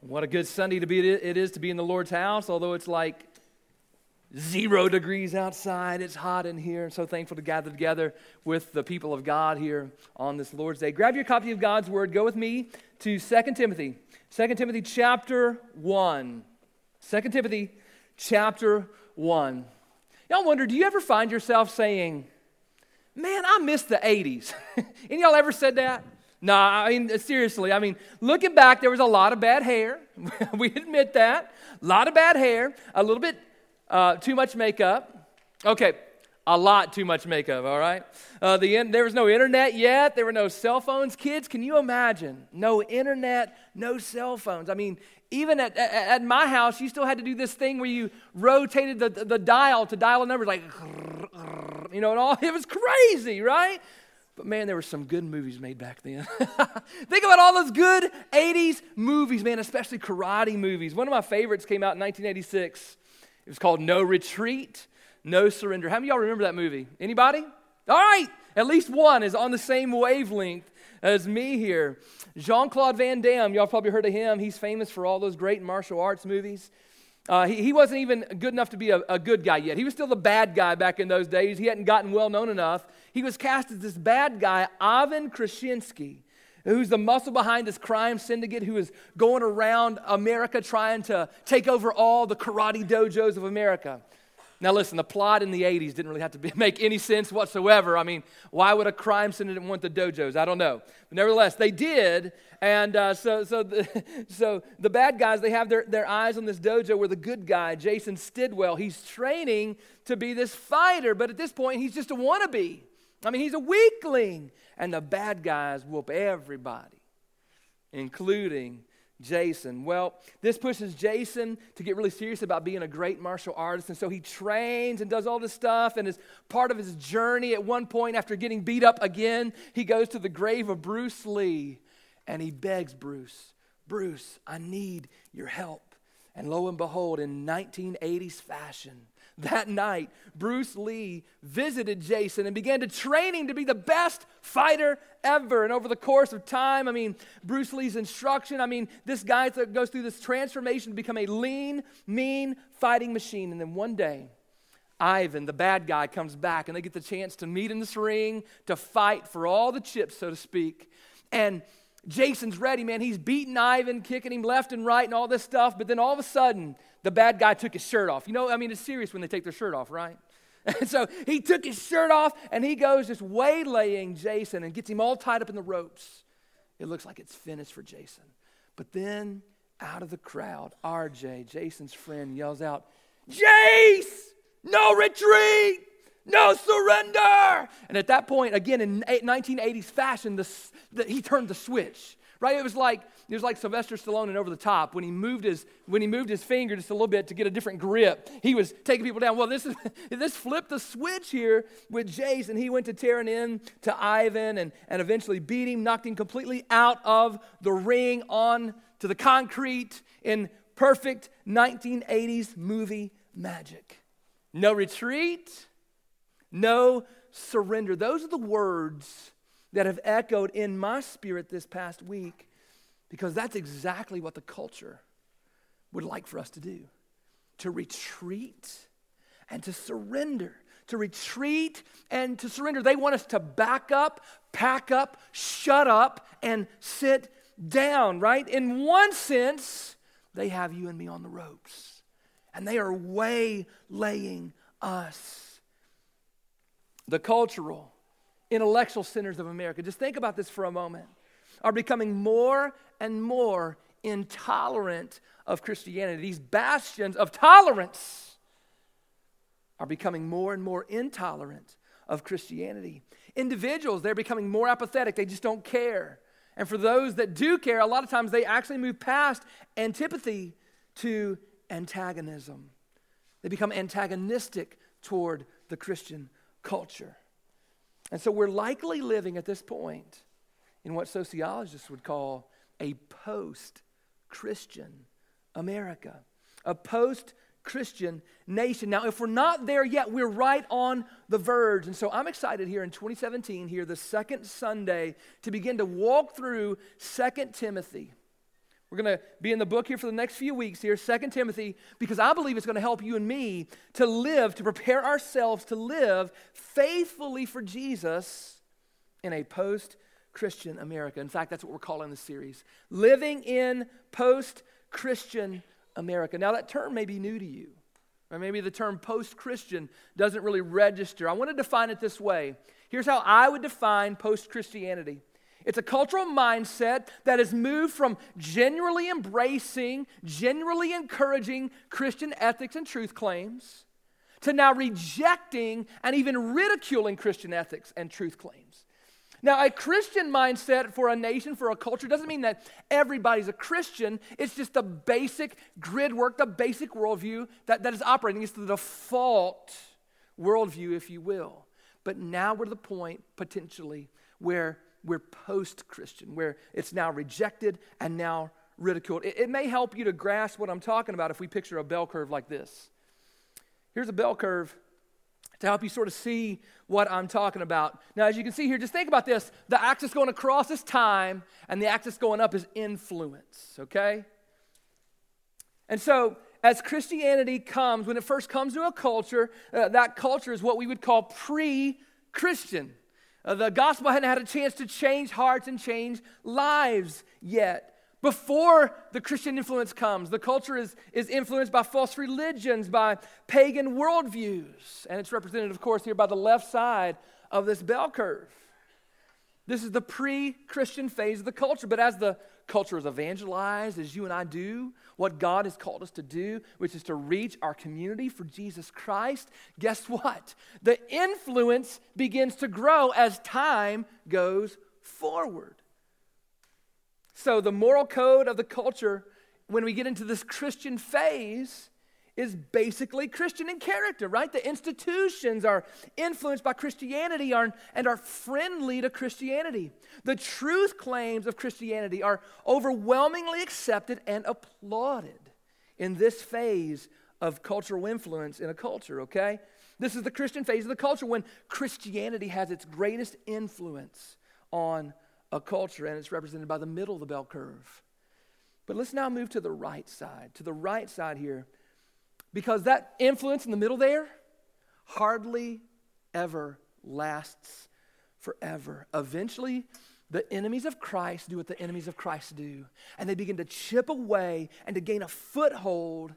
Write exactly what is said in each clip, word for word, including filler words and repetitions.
What a good Sunday to be it is to be in the Lord's house, although it's like zero degrees outside. It's hot in here. I'm so thankful to gather together with the people of God here on this Lord's Day. Grab your copy of God's Word. Go with me to Second Timothy. Second Timothy chapter one. Second Timothy chapter one. Y'all wonder, do you ever find yourself saying, man, I miss the eighties? Any of y'all ever said that? No, I mean, seriously, I mean, looking back, there was a lot of bad hair. We admit that. A lot of bad hair, a little bit uh, too much makeup. Okay, a lot too much makeup, all right? Uh, the in, there was no internet yet. There were no cell phones. Kids, can you imagine? No internet, no cell phones. I mean, even at, at, at my house, you still had to do this thing where you rotated the, the, the dial to dial a number, like, you know, and all. It was crazy, right? But man, there were some good movies made back then. Think about all those good eighties movies, man, especially karate movies. One of my favorites came out in nineteen eighty-six. It was called No Retreat, No Surrender. How many of y'all remember that movie? Anybody? All right, at least one is on the same wavelength as me here. Jean-Claude Van Damme, y'all probably heard of him. He's famous for all those great martial arts movies. Uh, he, he wasn't even good enough to be a, a good guy yet. He was still the bad guy back in those days. He hadn't gotten well known enough. He was cast as this bad guy, Ivan Krasinski, who's the muscle behind this crime syndicate who is going around America trying to take over all the karate dojos of America. Now listen, the plot in the eighties didn't really have to be, make any sense whatsoever. I mean, why would a crime syndicate want the dojos? I don't know. But nevertheless, they did. And uh, so so the, so the bad guys, they have their, their eyes on this dojo where the good guy, Jason Stidwell, he's training to be this fighter. But at this point, he's just a wannabe. I mean, he's a weakling. And the bad guys whoop everybody, including Jason. Well, this pushes Jason to get really serious about being a great martial artist, and so he trains and does all this stuff, and as part of his journey, at one point, after getting beat up again, he goes to the grave of Bruce Lee, and he begs Bruce, Bruce, I need your help. And lo and behold, in nineteen eighties fashion, that night, Bruce Lee visited Jason and began to train him to be the best fighter ever. And over the course of time, I mean, Bruce Lee's instruction, I mean, this guy goes through this transformation to become a lean, mean fighting machine. And then one day, Ivan, the bad guy, comes back and they get the chance to meet in this ring, to fight for all the chips, so to speak. And Jason's ready, man. He's beating Ivan, kicking him left and right and all this stuff. But then all of a sudden, the bad guy took his shirt off. You know, I mean, it's serious when they take their shirt off, right? And so he took his shirt off and he goes just waylaying Jason and gets him all tied up in the ropes. It looks like it's finished for Jason. But then out of the crowd, R J, Jason's friend, yells out, Jace, no retreat! No surrender! And at that point, again, in nineteen eighties fashion, the, the, he turned the switch, right? It was like it was like Sylvester Stallone in Over the Top when he moved his when he moved his finger just a little bit to get a different grip. He was taking people down. Well, this is this flipped the switch here with Jace, and he went to tearing in to Ivan and, and eventually beat him, knocked him completely out of the ring on to the concrete in perfect nineteen eighties movie magic. No retreat. No surrender. Those are the words that have echoed in my spirit this past week because that's exactly what the culture would like for us to do. To retreat and to surrender. To retreat and to surrender. They want us to back up, pack up, shut up, and sit down, right? In one sense, they have you and me on the ropes. And they are waylaying us. The cultural, intellectual centers of America, just think about this for a moment, are becoming more and more intolerant of Christianity. These bastions of tolerance are becoming more and more intolerant of Christianity. Individuals, they're becoming more apathetic. They just don't care. And for those that do care, a lot of times they actually move past antipathy to antagonism. They become antagonistic toward the Christian culture. And so we're likely living at this point in what sociologists would call a post-Christian America, a post-Christian nation. Now, if we're not there yet, we're right on the verge. And so I'm excited here in twenty seventeen, here the second Sunday, to begin to walk through Second Timothy. We're going to be in the book here for the next few weeks here, Second Timothy, because I believe it's going to help you and me to live, to prepare ourselves to live faithfully for Jesus in a post-Christian America. In fact, that's what we're calling this series, Living in Post-Christian America. Now, that term may be new to you, or maybe the term post-Christian doesn't really register. I want to define it this way. Here's how I would define post-Christianity. It's a cultural mindset that has moved from genuinely embracing, genuinely encouraging Christian ethics and truth claims to now rejecting and even ridiculing Christian ethics and truth claims. Now, a Christian mindset for a nation, for a culture, doesn't mean that everybody's a Christian. It's just the basic grid work, the basic worldview that, that is operating. It's the default worldview, if you will. But now we're to the point, potentially, where we're post-Christian, where it's now rejected and now ridiculed. It, it may help you to grasp what I'm talking about if we picture a bell curve like this. Here's a bell curve to help you sort of see what I'm talking about. Now, as you can see here, just think about this. The axis going across is time, and the axis going up is influence, okay? And so, as Christianity comes, when it first comes to a culture, uh, that culture is what we would call pre-Christian. Uh, the gospel hadn't had a chance to change hearts and change lives yet. Before the Christian influence comes, the culture is, is influenced by false religions, by pagan worldviews. And it's represented, of course, here by the left side of this bell curve. This is the pre-Christian phase of the culture. But as the culture is evangelized, as you and I do, what God has called us to do, which is to reach our community for Jesus Christ, guess what? The influence begins to grow as time goes forward. So the moral code of the culture, when we get into this Christian phase, is basically Christian in character, right? The institutions are influenced by Christianity are, and are friendly to Christianity. The truth claims of Christianity are overwhelmingly accepted and applauded in this phase of cultural influence in a culture, okay? This is the Christian phase of the culture when Christianity has its greatest influence on a culture, and it's represented by the middle of the bell curve. But let's now move to the right side, to the right side here. Because that influence in the middle there hardly ever lasts forever. Eventually, the enemies of Christ do what the enemies of Christ do. And they begin to chip away and to gain a foothold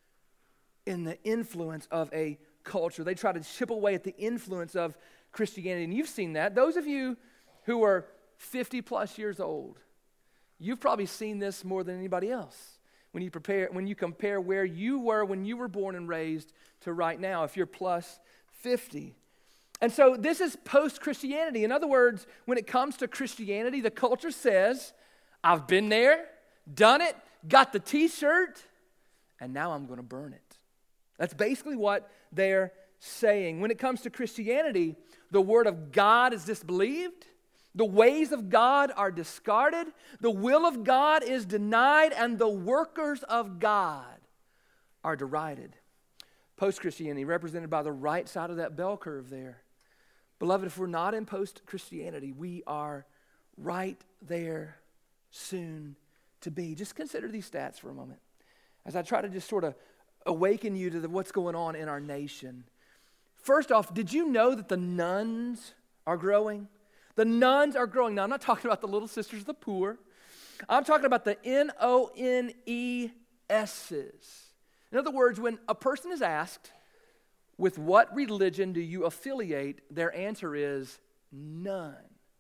in the influence of a culture. They try to chip away at the influence of Christianity. And you've seen that. Those of you who are fifty plus years old, you've probably seen this more than anybody else. When you prepare, when you compare where you were when you were born and raised to right now, if you're plus fifty. And so this is post-Christianity. In other words, when it comes to Christianity, the culture says, I've been there, done it, got the t-shirt, and now I'm going to burn it. That's basically what they're saying. When it comes to Christianity, the word of God is disbelieved. The ways of God are discarded, the will of God is denied, and the workers of God are derided. Post-Christianity, represented by the right side of that bell curve there. Beloved, if we're not in post-Christianity, we are right there soon to be. Just consider these stats for a moment as I try to just sort of awaken you to the, what's going on in our nation. First off, did you know that the nuns are growing? The nuns are growing. Now, I'm not talking about the Little Sisters of the Poor. I'm talking about the N O N E S's. In other words, when a person is asked, with what religion do you affiliate, their answer is none.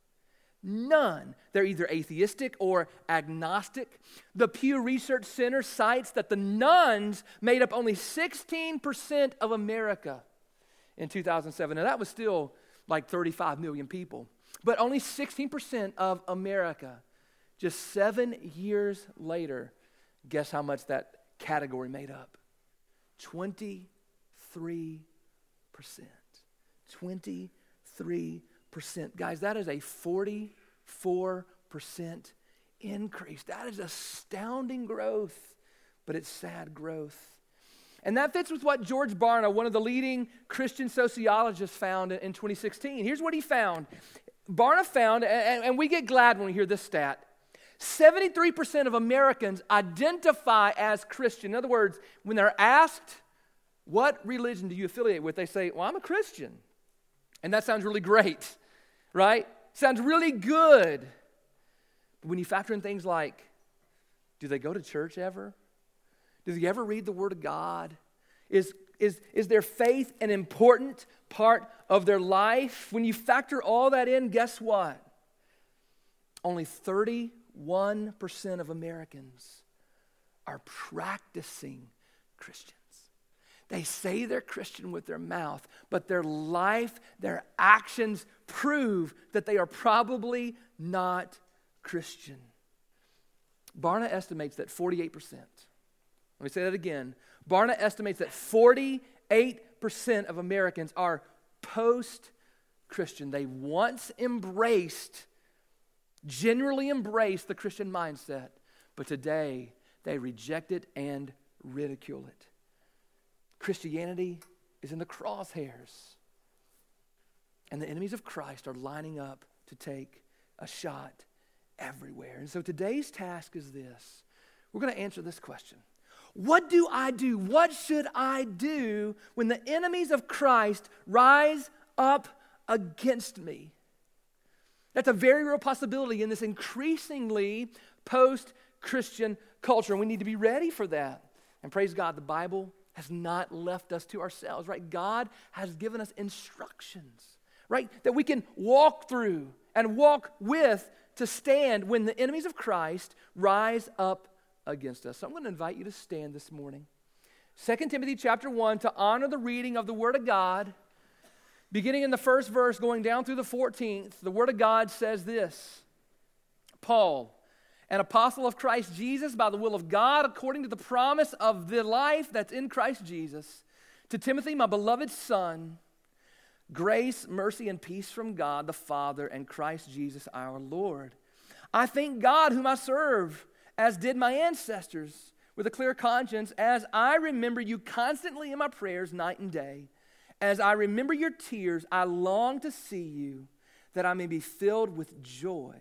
None. They're either atheistic or agnostic. The Pew Research Center cites that the nuns made up only sixteen percent of America in two thousand seven. Now, that was still like thirty-five million people. But only sixteen percent of America. Just seven years later, guess how much that category made up? twenty-three percent. twenty-three percent. Guys, that is a forty-four percent increase. That is astounding growth, but it's sad growth. And that fits with what George Barna, one of the leading Christian sociologists, found in twenty sixteen. Here's what he found. Barna found, and we get glad when we hear this stat, seventy-three percent of Americans identify as Christian. In other words, when they're asked, what religion do you affiliate with? They say, well, I'm a Christian. And that sounds really great, right? Sounds really good. But when you factor in things like, do they go to church ever? Do they ever read the Word of God? Is, is, is their faith an important part of their life? When you factor all that in, guess what? Only thirty-one percent of Americans are practicing Christians. They say they're Christian with their mouth, but their life, their actions prove that they are probably not Christian. Barna estimates that forty-eight percent, let me say that again. Barna estimates that forty-eight percent of Americans are post-Christian. They once embraced, generally embraced the Christian mindset, but today they reject it and ridicule it. Christianity is in the crosshairs. And the enemies of Christ are lining up to take a shot everywhere. And so today's task is this. We're going to answer this question. What do I do? What should I do when the enemies of Christ rise up against me? That's a very real possibility in this increasingly post-Christian culture. And we need to be ready for that. And praise God, the Bible has not left us to ourselves, right? God has given us instructions, right? That we can walk through and walk with to stand when the enemies of Christ rise up against us. So I'm going to invite you to stand this morning. Second Timothy chapter one, to honor the reading of the Word of God, beginning in the first verse, going down through the fourteenth, the Word of God says this: Paul, an apostle of Christ Jesus, by the will of God, according to the promise of the life that's in Christ Jesus, to Timothy, my beloved son, grace, mercy, and peace from God the Father and Christ Jesus our Lord. I thank God whom I serve, as did my ancestors, with a clear conscience, as I remember you constantly in my prayers night and day. As I remember your tears, I long to see you, that I may be filled with joy.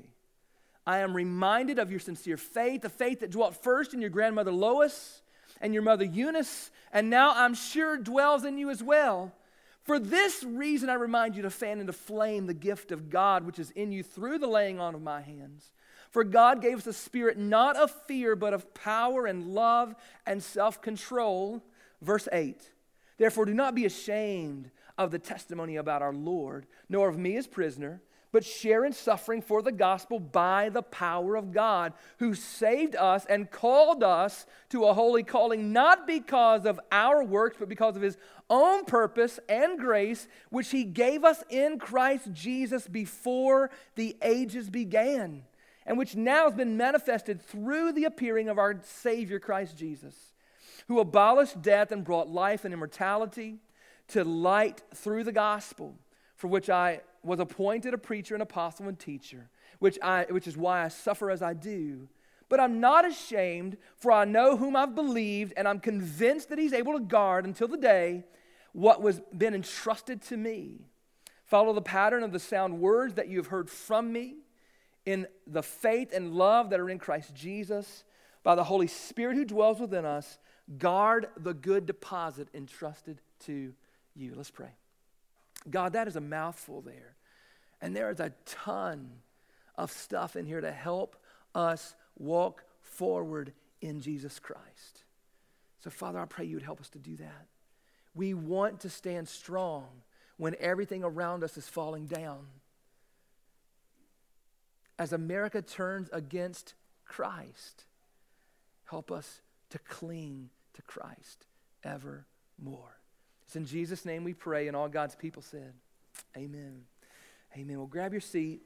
I am reminded of your sincere faith, the faith that dwelt first in your grandmother Lois and your mother Eunice, and now I'm sure dwells in you as well. For this reason I remind you to fan into flame the gift of God which is in you through the laying on of my hands. For God gave us a spirit not of fear, but of power and love and self-control. Verse eight, therefore do not be ashamed of the testimony about our Lord, nor of me as prisoner, but share in suffering for the gospel by the power of God, who saved us and called us to a holy calling, not because of our works, but because of his own purpose and grace, which he gave us in Christ Jesus before the ages began, and which now has been manifested through the appearing of our Savior Christ Jesus, who abolished death and brought life and immortality to light through the gospel, for which I was appointed a preacher, an apostle, and teacher, which I, which is why I suffer as I do. But I'm not ashamed, for I know whom I've believed, and I'm convinced that he's able to guard until the day what was been entrusted to me. Follow the pattern of the sound words that you have heard from me in the faith and love that are in Christ Jesus. By the Holy Spirit who dwells within us, guard the good deposit entrusted to you. Let's pray. God, that is a mouthful there. And there is a ton of stuff in here to help us walk forward in Jesus Christ. So, Father, I pray you would help us to do that. We want to stand strong when everything around us is falling down. As America turns against Christ, help us to cling to Christ evermore. It's in Jesus' name we pray, and all God's people said, amen. Amen. Well, grab your seat.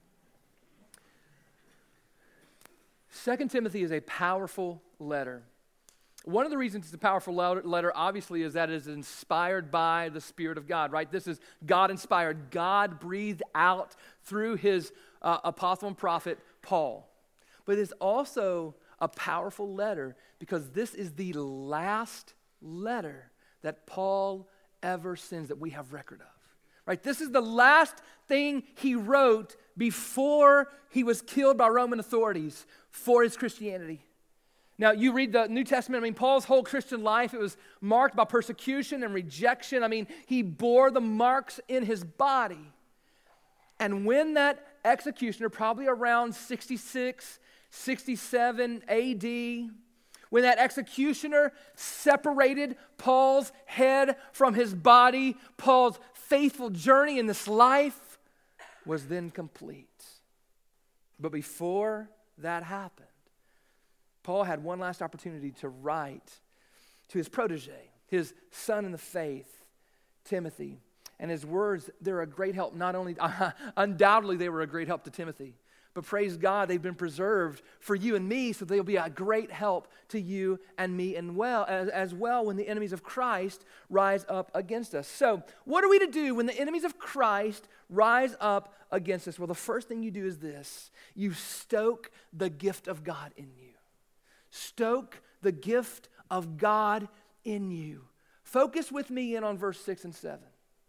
Second Timothy is a powerful letter. One of the reasons it's a powerful letter, obviously, is that it is inspired by the Spirit of God, right? This is God-inspired. God breathed out through his uh, apostle and prophet, Paul. But it's also a powerful letter because this is the last letter that Paul ever sends that we have record of, right? This is the last thing he wrote before he was killed by Roman authorities for his Christianity. Now, you read the New Testament, I mean, Paul's whole Christian life, it was marked by persecution and rejection. I mean, he bore the marks in his body. And when that executioner, probably around sixty-six, sixty-seven A D, when that executioner separated Paul's head from his body, Paul's faithful journey in this life was then complete. But before that happened, Paul had one last opportunity to write to his protege, his son in the faith, Timothy. And his words, they're a great help. Not only, uh, undoubtedly they were a great help to Timothy, but praise God, they've been preserved for you and me, so they'll be a great help to you and me and well as, as well when the enemies of Christ rise up against us. So what are we to do when the enemies of Christ rise up against us? Well, the first thing you do is this. You stoke the gift of God in you. Stoke the gift of God in you. Focus with me in on verse six and seven.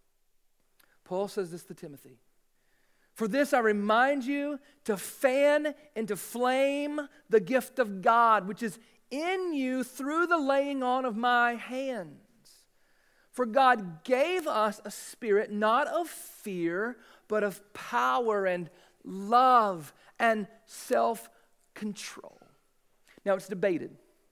Paul says this to Timothy. For this I remind you to fan into flame the gift of God, which is in you through the laying on of my hands. For God gave us a spirit not of fear, but of power and love and self-control. Now it's debated.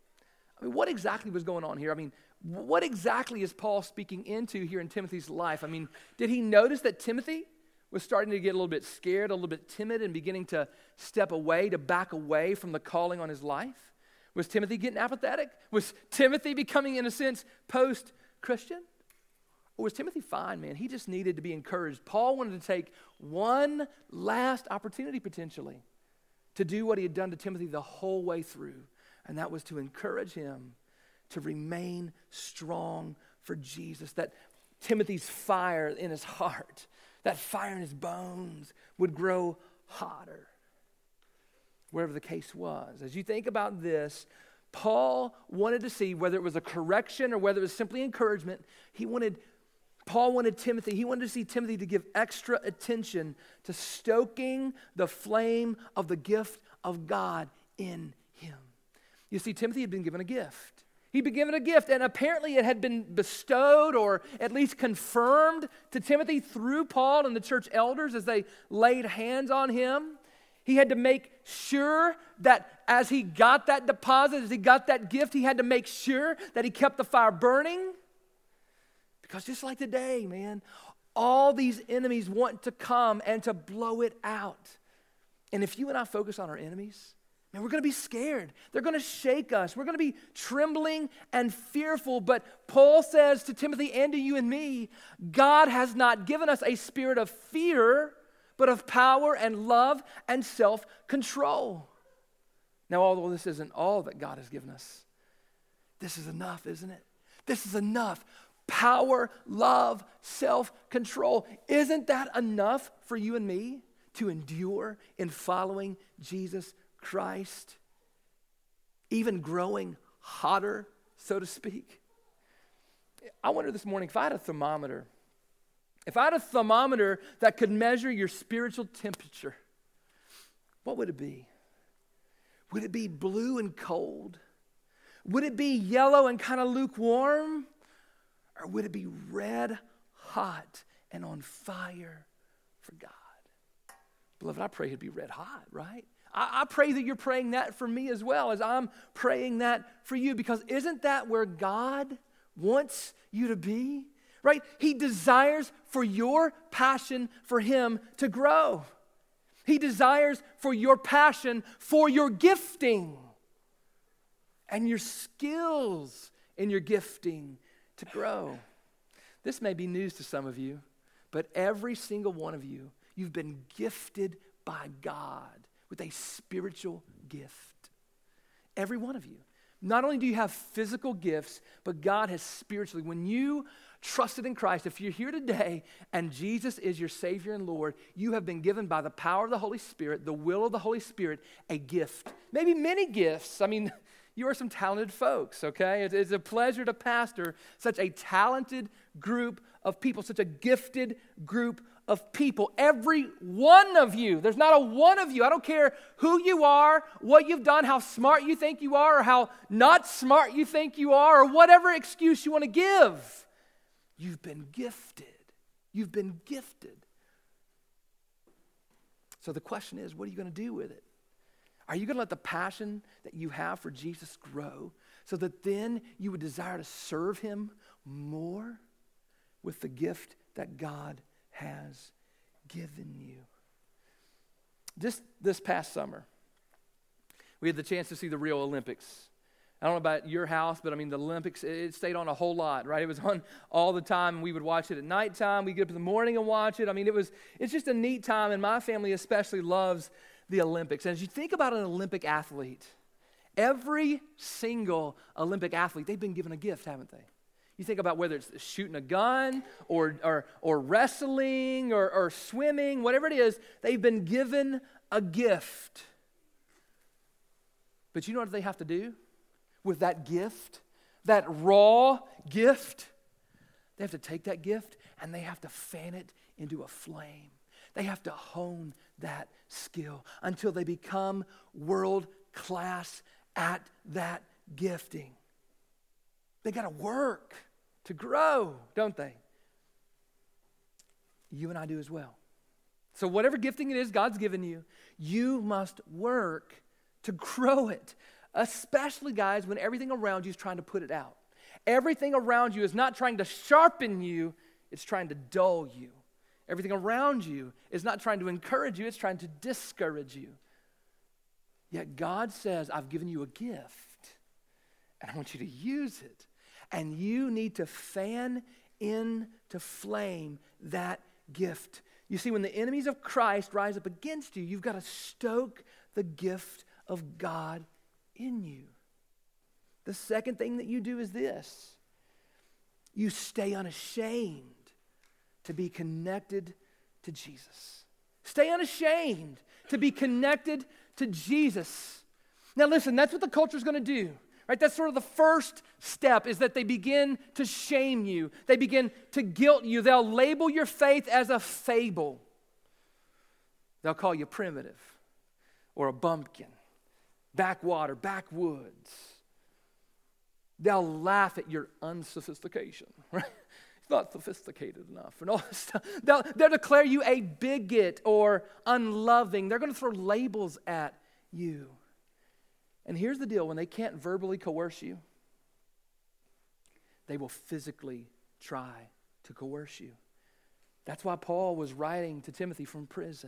I mean, what exactly was going on here? I mean, what exactly is Paul speaking into here in Timothy's life? I mean, did he notice that Timothy was starting to get a little bit scared, a little bit timid, and beginning to step away, to back away from the calling on his life? Was Timothy getting apathetic? Was Timothy becoming, in a sense, post-Christian? Or was Timothy fine, man? He just needed to be encouraged. Paul wanted to take one last opportunity, potentially, to do what he had done to Timothy the whole way through, and that was to encourage him to remain strong for Jesus, that Timothy's fire in his heart, that fire in his bones would grow hotter, wherever the case was. As you think about this, Paul wanted to see whether it was a correction or whether it was simply encouragement. He wanted, Paul wanted Timothy, he wanted to see Timothy to give extra attention to stoking the flame of the gift of God in him. You see, Timothy had been given a gift. He'd been given a gift, and apparently it had been bestowed or at least confirmed to Timothy through Paul and the church elders as they laid hands on him. He had to make sure that as he got that deposit, as he got that gift, he had to make sure that he kept the fire burning. Because just like today, man, all these enemies want to come and to blow it out. And if you and I focus on our enemies, man, we're going to be scared. They're going to shake us. We're going to be trembling and fearful. But Paul says to Timothy and to you and me, God has not given us a spirit of fear, but of power and love and self-control. Now, although this isn't all that God has given us, this is enough, isn't it? This is enough. Power, love, self-control. Isn't that enough for you and me to endure in following Jesus Christ, even growing hotter, so to speak? I wonder this morning, if I had a thermometer, if I had a thermometer that could measure your spiritual temperature, what would it be? Would it be blue and cold? Would it be yellow and kind of lukewarm? Or would it be red hot and on fire for God? Beloved, I pray it'd be red hot, right? I pray that you're praying that for me as well as I'm praying that for you, because isn't that where God wants you to be, right? He desires for your passion for Him to grow. He desires for your passion for your gifting and your skills in your gifting to grow. This may be news to some of you, but every single one of you, you've been gifted by God with a spiritual gift. Every one of you. Not only do you have physical gifts, but God has spiritually. When you trusted in Christ, if you're here today and Jesus is your Savior and Lord, you have been given by the power of the Holy Spirit, the will of the Holy Spirit, a gift. Maybe many gifts. I mean, You are some talented folks, okay? It's, it's a pleasure to pastor such a talented group of people, such a gifted group of people. Every one of you, there's not a one of you. I don't care who you are, what you've done, how smart you think you are, or how not smart you think you are, or whatever excuse you want to give. You've been gifted. You've been gifted. So the question is, what are you going to do with it? Are you going to let the passion that you have for Jesus grow so that then you would desire to serve him more with the gift that God has given you? Just this past summer, we had the chance to see the Rio Olympics. I don't know about your house, but I mean, the Olympics, it stayed on a whole lot, right? It was on all the time, and we would watch it at nighttime. We'd get up in the morning and watch it. I mean, it was, it's just a neat time, and my family especially loves the Olympics. And as you think about an Olympic athlete, every single Olympic athlete, they've been given a gift, haven't they? You think about whether it's shooting a gun or or, or wrestling or, or swimming, whatever it is, they've been given a gift. But you know what they have to do with that gift, that raw gift? They have to take that gift and they have to fan it into a flame. They have to hone that skill until they become world class at that gifting. They got to work to grow, don't they? You and I do as well. So whatever gifting it is God's given you, you must work to grow it. Especially, guys, when everything around you is trying to put it out. Everything around you is not trying to sharpen you, it's trying to dull you. Everything around you is not trying to encourage you, it's trying to discourage you. Yet God says, I've given you a gift, and I want you to use it. And you need to fan into flame that gift. You see, when the enemies of Christ rise up against you, you've got to stoke the gift of God in you. The second thing that you do is this. You stay unashamed to be connected to Jesus. Stay unashamed to be connected to Jesus. Now listen, that's what the culture is going to do. Right? That's sort of the first step, is that they begin to shame you. They begin to guilt you. They'll label your faith as a fable. They'll call you primitive or a bumpkin, backwater, backwoods. They'll laugh at your unsophistication, right? It's not sophisticated enough and all this stuff. They'll, they'll declare you a bigot or unloving. They're going to throw labels at you. And here's the deal, when they can't verbally coerce you, they will physically try to coerce you. That's why Paul was writing to Timothy from prison.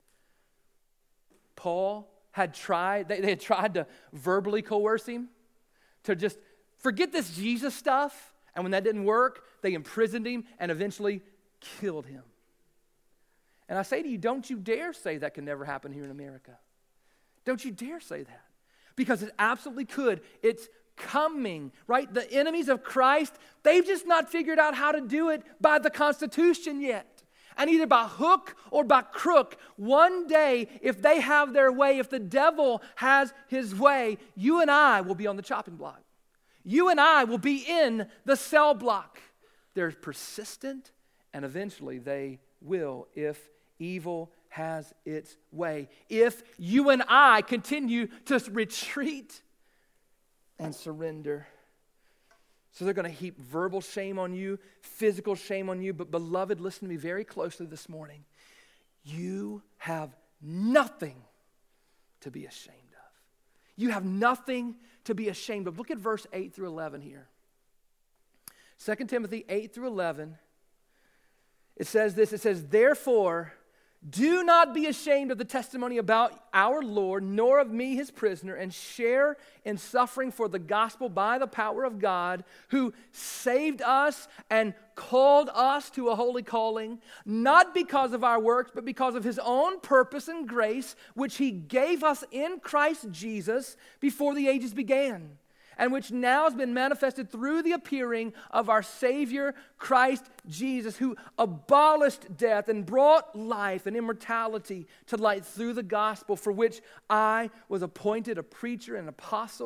Paul had tried, they, they had tried to verbally coerce him to just forget this Jesus stuff. And when that didn't work, they imprisoned him and eventually killed him. And I say to you, don't you dare say that can never happen here in America. Don't you dare say that. Because it absolutely could. It's coming, right? The enemies of Christ, they've just not figured out how to do it by the Constitution yet. And either by hook or by crook, one day, if they have their way, if the devil has his way, you and I will be on the chopping block. You and I will be in the cell block. They're persistent, and eventually they will, if evil has its way. If you and I continue to retreat and surrender. So they're going to heap verbal shame on you, physical shame on you. But beloved, listen to me very closely this morning. You have nothing to be ashamed of. You have nothing to be ashamed of. Look at verse eight through eleven here. Second Timothy eight through eleven. It says this, it says, therefore, do not be ashamed of the testimony about our Lord, nor of me, his prisoner, and share in suffering for the gospel by the power of God, who saved us and called us to a holy calling, not because of our works, but because of his own purpose and grace, which he gave us in Christ Jesus before the ages began, and which now has been manifested through the appearing of our Savior, Christ Jesus, who abolished death and brought life and immortality to light through the gospel, for which I was appointed a preacher and apostle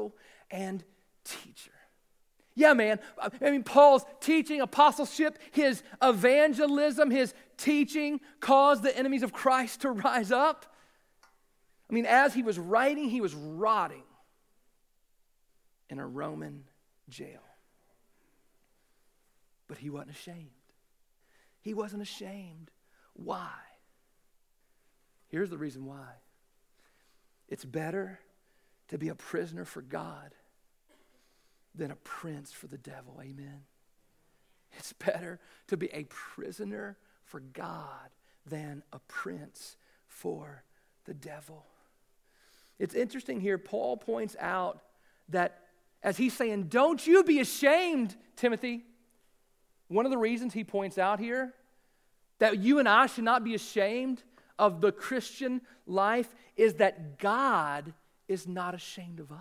and teacher. Yeah, man. I mean, Paul's teaching, apostleship, his evangelism, his teaching caused the enemies of Christ to rise up. I mean, as he was writing, he was rotting in a Roman jail. But he wasn't ashamed. He wasn't ashamed. Why? Here's the reason why. It's better to be a prisoner for God than a prince for the devil. Amen. It's better to be a prisoner for God than a prince for the devil. It's interesting here, Paul points out that as he's saying, don't you be ashamed, Timothy. One of the reasons he points out here that you and I should not be ashamed of the Christian life is that God is not ashamed of us.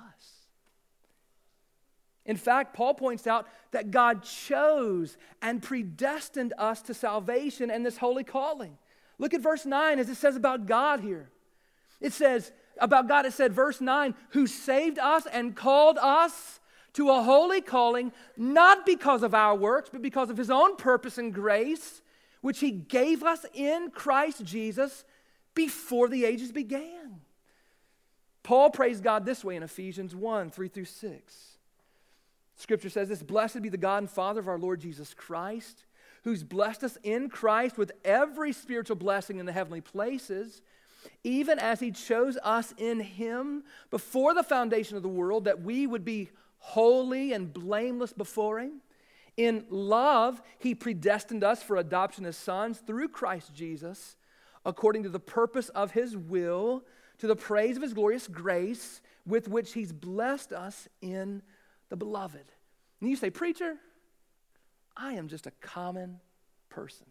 In fact, Paul points out that God chose and predestined us to salvation and this holy calling. Look at verse nine as it says about God here. It says, about God, it said, verse nine, who saved us and called us to a holy calling, not because of our works, but because of his own purpose and grace, which he gave us in Christ Jesus before the ages began. Paul praised God this way in Ephesians one, three through six. Scripture says this, blessed be the God and Father of our Lord Jesus Christ, who's blessed us in Christ with every spiritual blessing in the heavenly places, even as he chose us in him before the foundation of the world, that we would be holy and blameless before him. In love, he predestined us for adoption as sons through Christ Jesus, according to the purpose of his will, to the praise of his glorious grace, with which he's blessed us in the beloved. And you say, preacher, I am just a common person.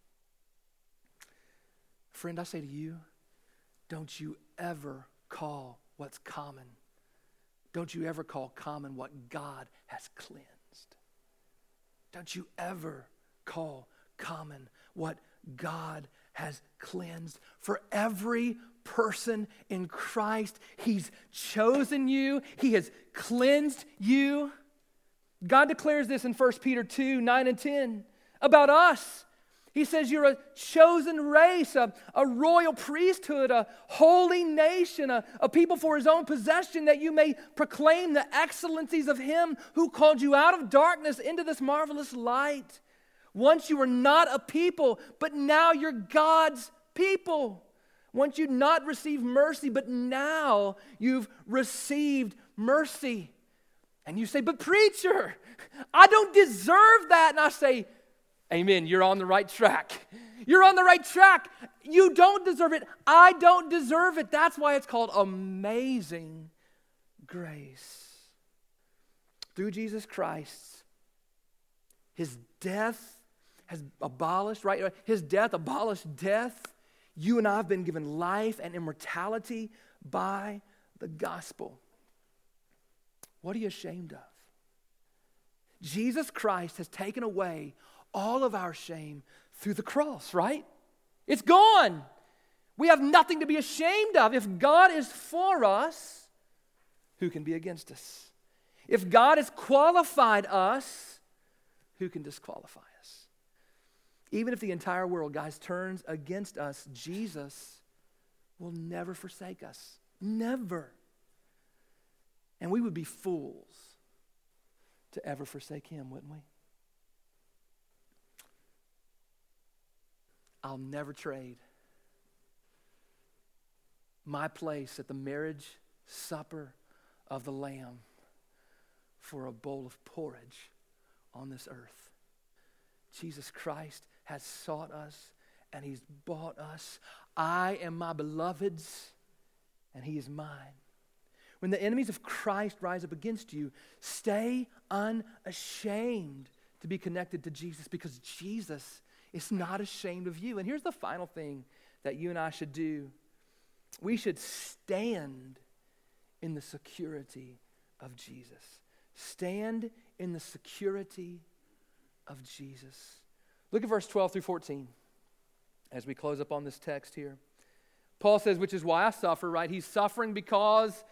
Friend, I say to you, don't you ever call what's common. Don't you ever call common what God has cleansed. Don't you ever call common what God has cleansed. For every person in Christ, he's chosen you. He has cleansed you. God declares this in First Peter two, nine and ten about us. He says you're a chosen race, a, a royal priesthood, a holy nation, a, a people for his own possession, that you may proclaim the excellencies of him who called you out of darkness into this marvelous light. Once you were not a people, but now you're God's people. Once you'd not received mercy, but now you've received mercy. And you say, but preacher, I don't deserve that. And I say, amen, you're on the right track. You're on the right track. You don't deserve it. I don't deserve it. That's why it's called amazing grace. Through Jesus Christ, his death has abolished, right? His death abolished death. You and I have been given life and immortality by the gospel. What are you ashamed of? Jesus Christ has taken away all of our shame through the cross, right? It's gone. We have nothing to be ashamed of. If God is for us, who can be against us? If God has qualified us, who can disqualify us? Even if the entire world, guys, turns against us, Jesus will never forsake us. Never. And we would be fools to ever forsake him, wouldn't we? I'll never trade my place at the marriage supper of the Lamb for a bowl of porridge on this earth. Jesus Christ has sought us and he's bought us. I am my beloved's and he is mine. When the enemies of Christ rise up against you, stay unashamed to be connected to Jesus, because Jesus is not ashamed of you. And here's the final thing that you and I should do. We should stand in the security of Jesus. Stand in the security of Jesus. Look at verse twelve through fourteen as we close up on this text here. Paul says, which is why I suffer, right? He's suffering because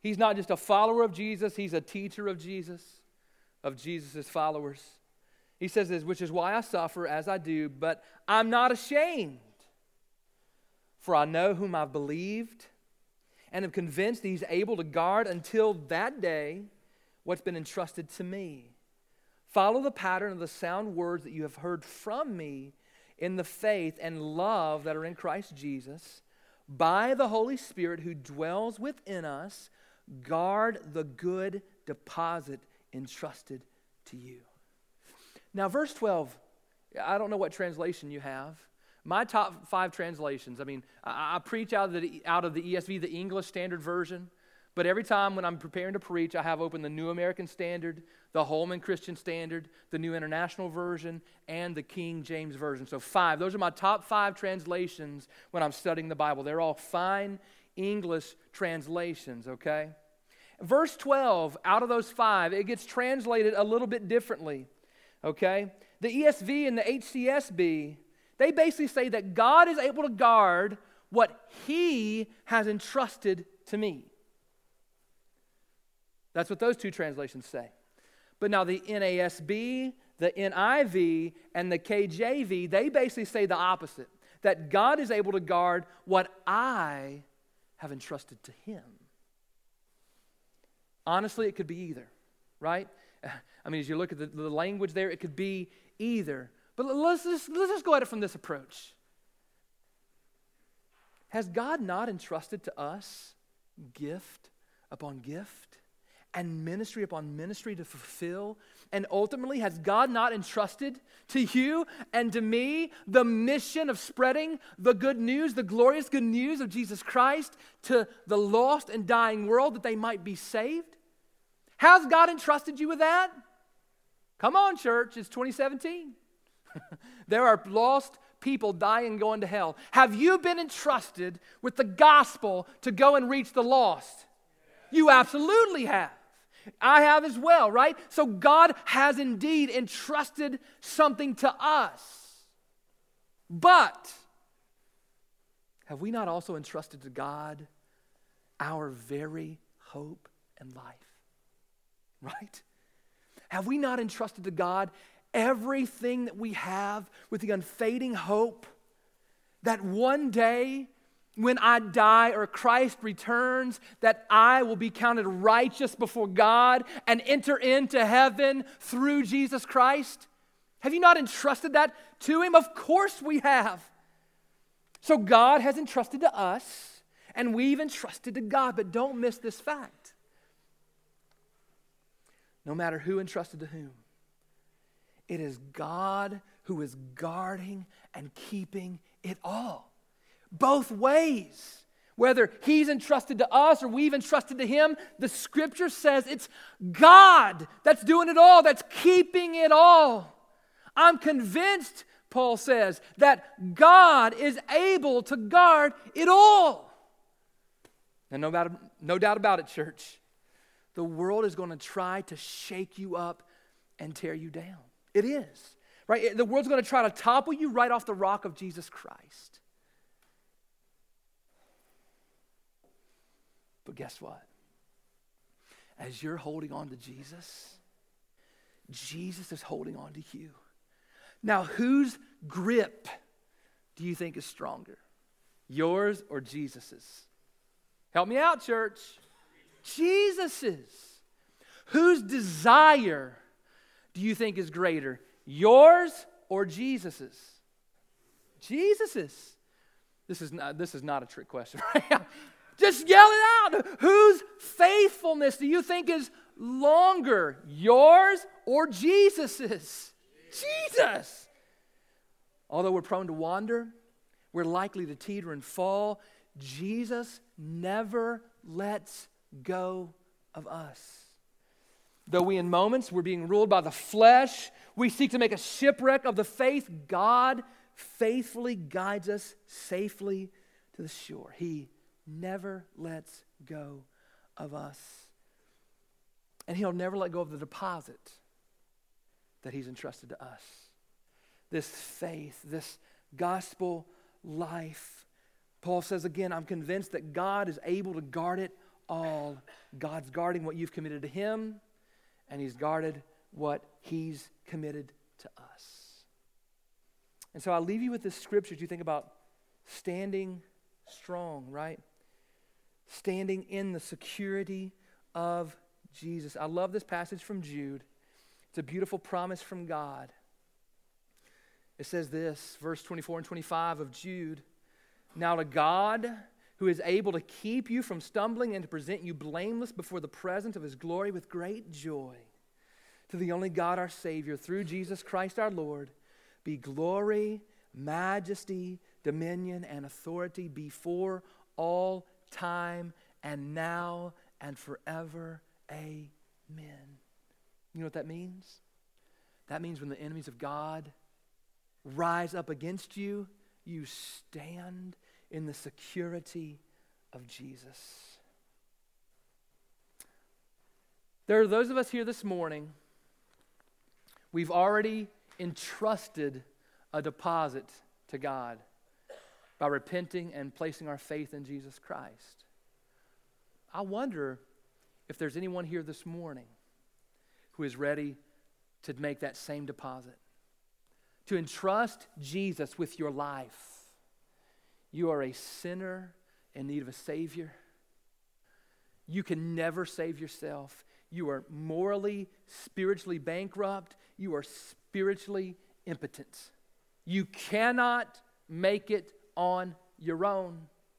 He's not just a follower of Jesus, he's a teacher of Jesus, of Jesus' followers. He says this, which is why I suffer as I do, but I'm not ashamed. For I know whom I've believed and am convinced he's able to guard until that day what's been entrusted to me. Follow the pattern of the sound words that you have heard from me in the faith and love that are in Christ Jesus. By the Holy Spirit who dwells within us, guard the good deposit entrusted to you. Now, verse twelve, I don't know what translation you have. My top five translations, I mean, I, I preach out of, the, out of the E S V, the English Standard Version, but every time when I'm preparing to preach, I have open the New American Standard, the Holman Christian Standard, the New International Version, and the King James Version. So five. Those are my top five translations when I'm studying the Bible. They're all fine English translations, okay? Verse twelve, out of those five, it gets translated a little bit differently, okay? The E S V and the H C S B, they basically say that God is able to guard what He has entrusted to me. That's what those two translations say. But now the N A S B, the N I V, and the K J V, they basically say the opposite. That God is able to guard what I have entrusted to Him. Honestly, it could be either, right? I mean, as you look at the, the language there, it could be either. But let's just, let's just go at it from this approach. Has God not entrusted to us gift upon gift and ministry upon ministry to fulfill? And ultimately, has God not entrusted to you and to me the mission of spreading the good news, the glorious good news of Jesus Christ to the lost and dying world that they might be saved? Has God entrusted you with that? Come on, church, it's twenty seventeen. There are lost people dying and going to hell. Have you been entrusted with the gospel to go and reach the lost? You absolutely have. I have as well, right? So God has indeed entrusted something to us. But have we not also entrusted to God our very hope and life? Right? Have we not entrusted to God everything that we have with the unfading hope that one day when I die or Christ returns, that I will be counted righteous before God and enter into heaven through Jesus Christ? Have you not entrusted that to Him? Of course we have. So God has entrusted to us, and we've entrusted to God. But don't miss this fact. No matter who entrusted to whom, it is God who is guarding and keeping it all. Both ways. Whether He's entrusted to us or we've entrusted to Him, the Scripture says it's God that's doing it all, that's keeping it all. I'm convinced, Paul says, that God is able to guard it all. And no doubt, no doubt about it, church, the world is going to try to shake you up and tear you down. It is, right? The world's going to try to topple you right off the rock of Jesus Christ. But guess what? As you're holding on to Jesus, Jesus is holding on to you. Now, whose grip do you think is stronger? Yours or Jesus's? Help me out, church. Jesus's. Whose desire do you think is greater? Yours or Jesus's? Jesus's. This is not, this is not a trick question, right? Just yell it out. Whose faithfulness do you think is longer? Yours or Jesus's? Jesus. Although we're prone to wander, we're likely to teeter and fall, Jesus never lets go of us. Though we in moments we're being ruled by the flesh, we seek to make a shipwreck of the faith, God faithfully guides us safely to the shore. He never lets go of us. And He'll never let go of the deposit that He's entrusted to us. This faith, this gospel life. Paul says again, I'm convinced that God is able to guard it all. God's guarding what you've committed to Him, and He's guarded what He's committed to us. And so I leave you with this scripture as you think about standing strong, right? Standing in the security of Jesus. I love this passage from Jude. It's a beautiful promise from God. It says this, verse twenty-four and twenty-five of Jude. Now to God, who is able to keep you from stumbling and to present you blameless before the presence of His glory with great joy, to the only God our Savior, through Jesus Christ our Lord, be glory, majesty, dominion, and authority before all time and now and forever. Amen. You know what that means? That means when the enemies of God rise up against you, you stand in the security of Jesus. There are those of us here this morning, we've already entrusted a deposit to God by repenting and placing our faith in Jesus Christ. I wonder if there's anyone here this morning who is ready to make that same deposit, to entrust Jesus with your life. You are a sinner in need of a Savior. You can never save yourself. You are morally, spiritually bankrupt. You are spiritually impotent. You cannot make it on your own.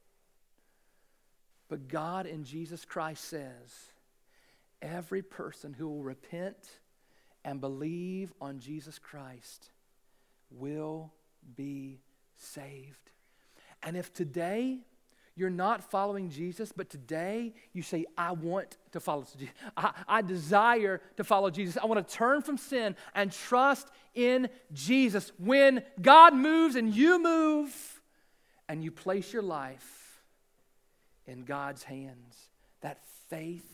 But God in Jesus Christ says, every person who will repent and believe on Jesus Christ will be saved. And if today you're not following Jesus, but today you say, I want to follow Jesus. I, I desire to follow Jesus. I want to turn from sin and trust in Jesus. When God moves and you move and you place your life in God's hands, that faith,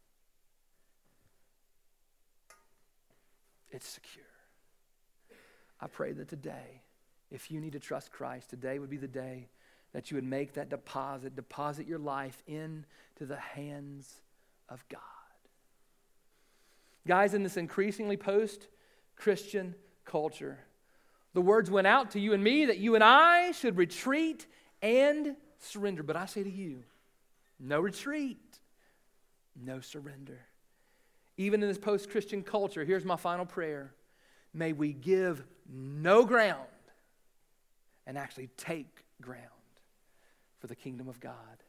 it's secure. I pray that today, if you need to trust Christ, today would be the day that you would make that deposit, deposit your life into the hands of God. Guys, in this increasingly post-Christian culture, the words went out to you and me that you and I should retreat and surrender. But I say to you, no retreat, no surrender. Even in this post-Christian culture, here's my final prayer. May we give no ground and actually take ground for the kingdom of God.